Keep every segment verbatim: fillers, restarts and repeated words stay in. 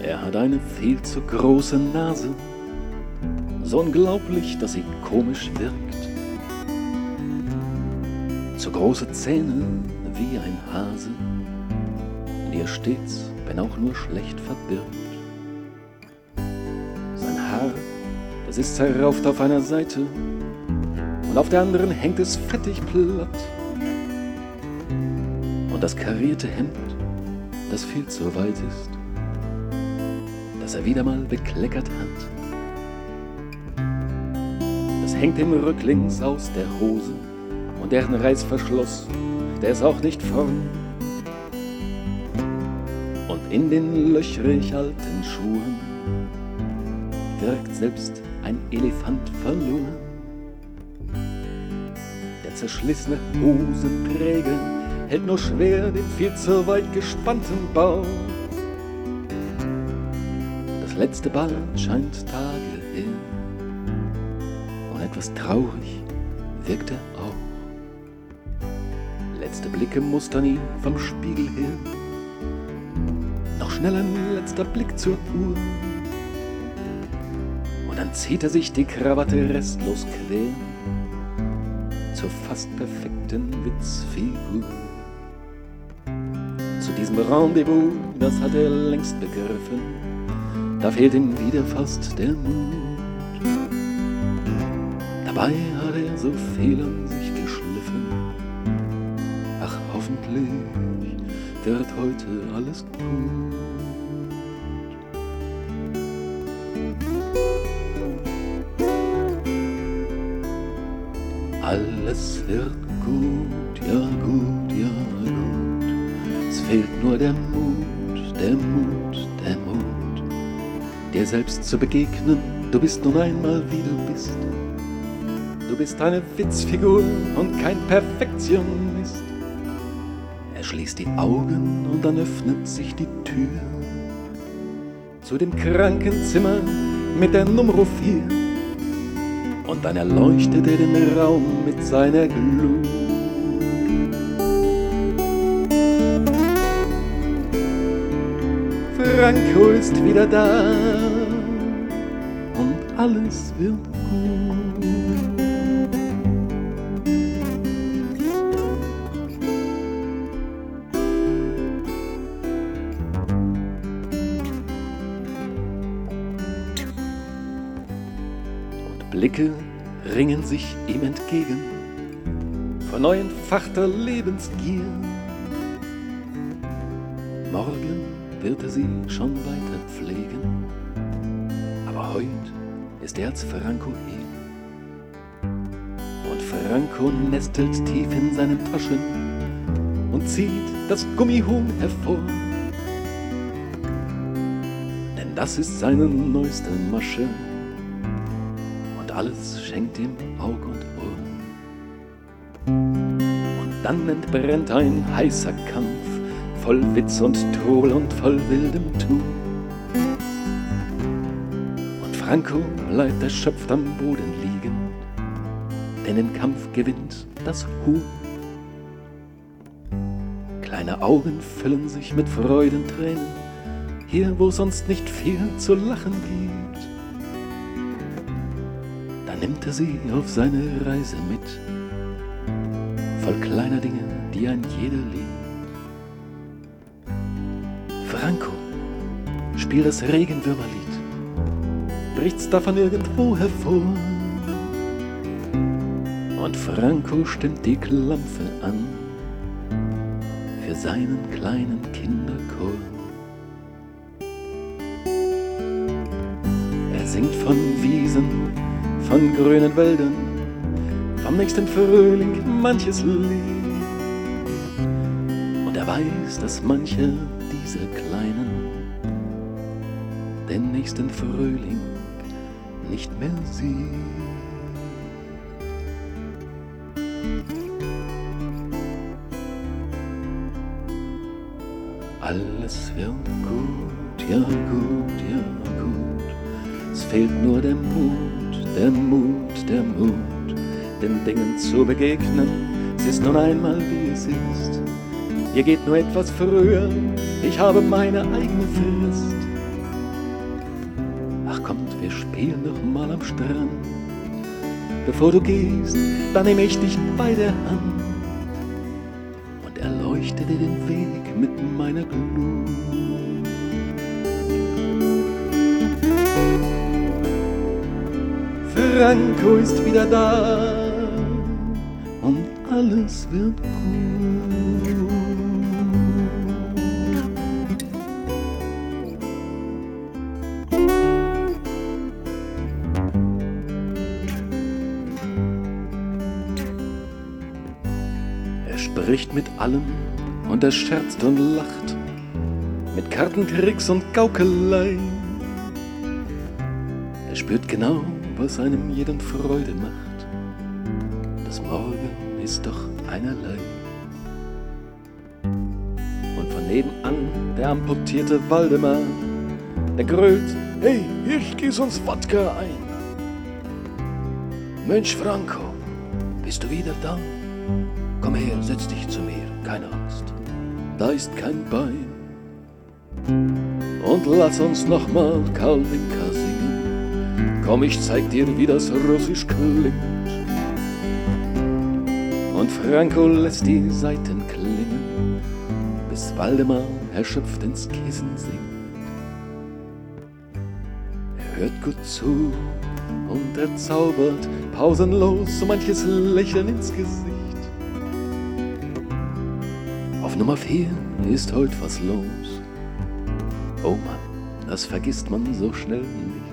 Er hat eine viel zu große Nase, so unglaublich, dass sie komisch wirkt. Zu große Zähne wie ein Hase, die er stets, wenn auch nur schlecht, verbirgt. Sein Haar, das ist zerrauft auf einer Seite und auf der anderen hängt es fettig platt. Und das karierte Hemd, das viel zu weit ist, das er wieder mal bekleckert hat, das hängt ihm rücklings aus der Hose und deren Reißverschluss, der ist auch nicht vorn. Und in den löchrig alten Schuhen wirkt selbst ein Elefant verloren. Der zerschlissene Hosenträger hält nur schwer den viel zu weit gespannten Bauch. Das letzte Bad scheint Tage her und etwas traurig wirkt er auch. Letzte Blicke mustern ihn vom Spiegel her. Noch schnell ein letzter Blick zur Uhr. Und dann zieht er sich die Krawatte restlos quer zur fast perfekten Witzfigur. Zu diesem Rendezvous, das hat er längst begriffen, da fehlt ihm wieder fast der Mut. Dabei hat er so viel an sich geschliffen. Ach, hoffentlich wird heute alles gut. Alles wird gut, ja gut, ja gut. Es fehlt nur der Mut, der Mut, der Mut, dir selbst zu begegnen. Du bist nun einmal wie du bist. Du bist eine Witzfigur und kein Perfektionist. Er schließt die Augen und dann öffnet sich die Tür zu dem Krankenzimmer mit der Nummer vier. Und dann erleuchtet er den Raum mit seiner Glut. Franco ist wieder da und alles wird gut. Und Blicke ringen sich ihm entgegen vor neu entfachter Lebensgier. Morgen wird er sie schon weiter pflegen, aber heute ist er als Franco hier. Und Franco nestelt tief in seinen Taschen und zieht das Gummihuhn hervor, denn das ist seine neueste Masche und alles schenkt ihm Aug und Ohr. Und dann entbrennt ein heißer Kampf, voll Witz und Trubel und voll wildem Tun. Und Franco bleibt erschöpft am Boden liegen, denn im Kampf gewinnt das Huhn. Kleine Augen füllen sich mit Freudentränen, hier wo sonst nicht viel zu lachen gibt. Da nimmt er sie auf seine Reise mit, voll kleiner Dinge, die ein jeder liebt. Franco, spiel das Regenwürmerlied, bricht's davon irgendwo hervor. Und Franco stimmt die Klampfe an für seinen kleinen Kinderchor. Er singt von Wiesen, von grünen Wäldern, vom nächsten Frühling manches Lied. Und er weiß, dass manche dieser Kleinen den nächsten Frühling nicht mehr sieht. Alles wird gut, ja gut, ja gut. Es fehlt nur der Mut, der Mut, der Mut, den Dingen zu begegnen. Es ist nun einmal, wie es ist. Ihr geht nur etwas früher, ich habe meine eigene Frist. kommt, wir spielen noch mal am Strand. Bevor du gehst, dann nehme ich dich bei der Hand und erleuchte dir den Weg mit meiner Glut. Franco ist wieder da und alles wird gut. Er spricht mit allen und er scherzt und lacht, mit Kartentricks und Gaukelei. Er spürt genau, was einem jeden Freude macht. Das Morgen ist doch einerlei. Und von nebenan der amputierte Waldemar, der grölt: Hey, ich gieß uns Wodka ein. Mensch Franco, bist du wieder da? Komm her, setz dich zu mir, keine Angst, da ist kein Bein. Und lass uns nochmal Kalinka singen. Komm, ich zeig dir, wie das Russisch klingt. Und Franco lässt die Saiten klingen, bis Waldemar erschöpft ins Kissen sinkt. Er hört gut zu und er zaubert pausenlos so manches Lächeln ins Gesicht. Auf Nummer vier ist heut was los. Oh Mann, das vergisst man so schnell nicht.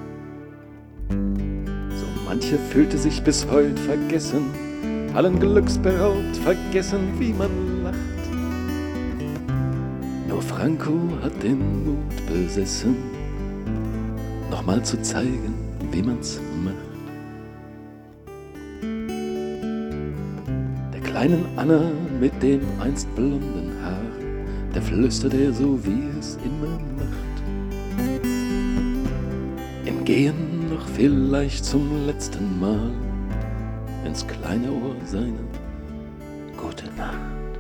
So mancher fühlte sich bis heut vergessen, allen Glücks beraubt, vergessen, wie man lacht. Nur Franco hat den Mut besessen, nochmal zu zeigen, wie man's macht. Der kleinen Anna mit dem einst blonden Haar, der flüstert er so, wie es immer macht. Im Gehen noch vielleicht zum letzten Mal ins kleine Ohr seine Gute Nacht.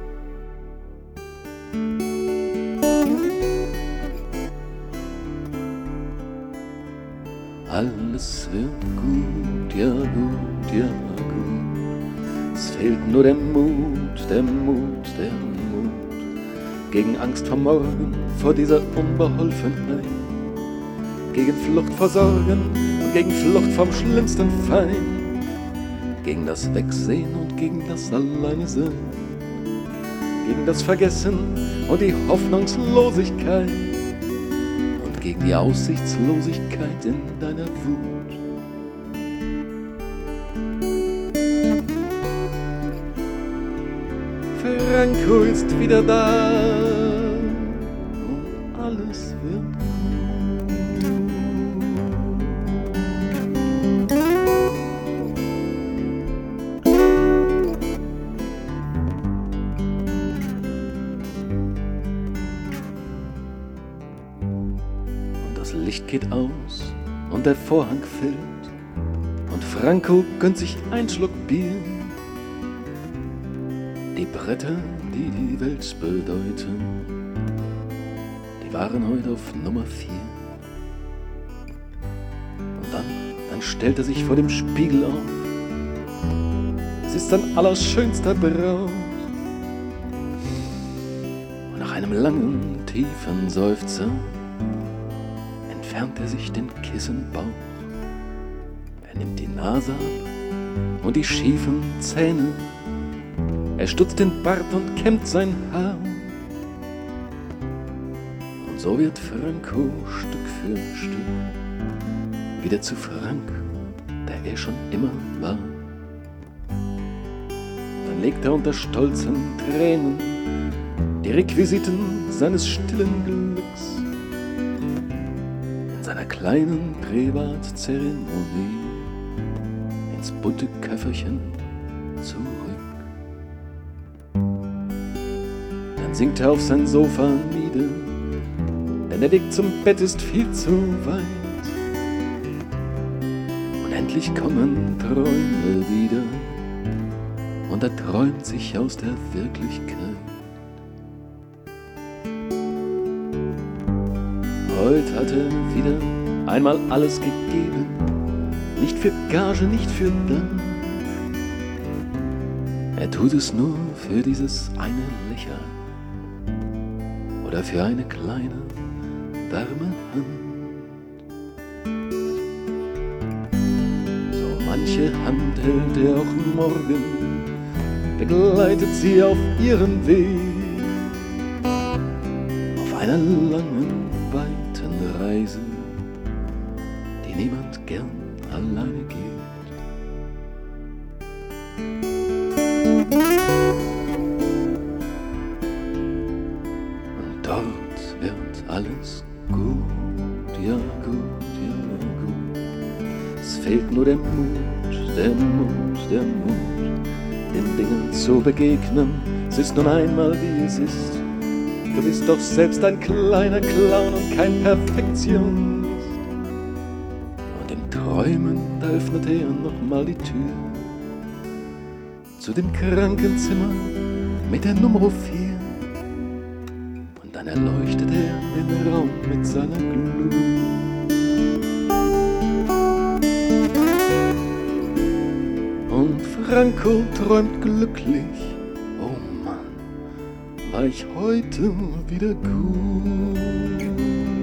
Alles wird gut, ja gut, ja gut. Es fehlt nur der Mut, der Mut, der Mut. Gegen Angst vor morgen, vor dieser Unbeholfenheit. Gegen Flucht vor Sorgen und gegen Flucht vom schlimmsten Feind. Gegen das Wegsehen und gegen das Alleinesein. Gegen das Vergessen und die Hoffnungslosigkeit. Und gegen die Aussichtslosigkeit in deiner Wut. Franco ist wieder da und alles wird gut. Das Licht geht aus und der Vorhang fällt und Franco gönnt sich einen Schluck Bier. Die Bretter, die die Welt bedeuten, die waren heute auf Nummer vier. Und dann, dann stellt er sich vor dem Spiegel auf. Es ist sein allerschönster Braut. Und nach einem langen, tiefen Seufzer entfernt er sich den Kissenbauch. Er nimmt die Nase ab und die schiefen Zähne. Er stutzt den Bart und kämmt sein Haar. Und so wird Franco Stück für Stück wieder zu Frank, der er schon immer war. Dann legt er unter stolzen Tränen die Requisiten seines stillen Glücks in seiner kleinen Privatzeremonie ins bunte Köfferchen zurück. Dann sinkt er auf sein Sofa nieder, denn der Weg zum Bett ist viel zu weit. Und endlich kommen Träume wieder und er träumt sich aus der Wirklichkeit. Heute hat er wieder einmal alles gegeben, nicht für Gage, nicht für Dank. Er tut es nur für dieses eine Lächeln oder für eine kleine, warme Hand. So manche Hand hält er auch morgen, begleitet sie auf ihren Weg, auf einer langen, weiten Reise, die niemand gern alleine geht. Und dort wird alles gut, ja gut, ja gut. Es fehlt nur der Mut, der Mut, der Mut, den Dingen zu begegnen. Es ist nun einmal wie es ist. Du bist doch selbst ein kleiner Clown und kein Perfektionist. Und im Träumen, da öffnet er nochmal die Tür zu dem Krankenzimmer mit der Nummer vier. Und dann erleuchtet er den Raum mit seiner Glut. Und Franco träumt glücklich, oh Mann, war ich heute wieder gut.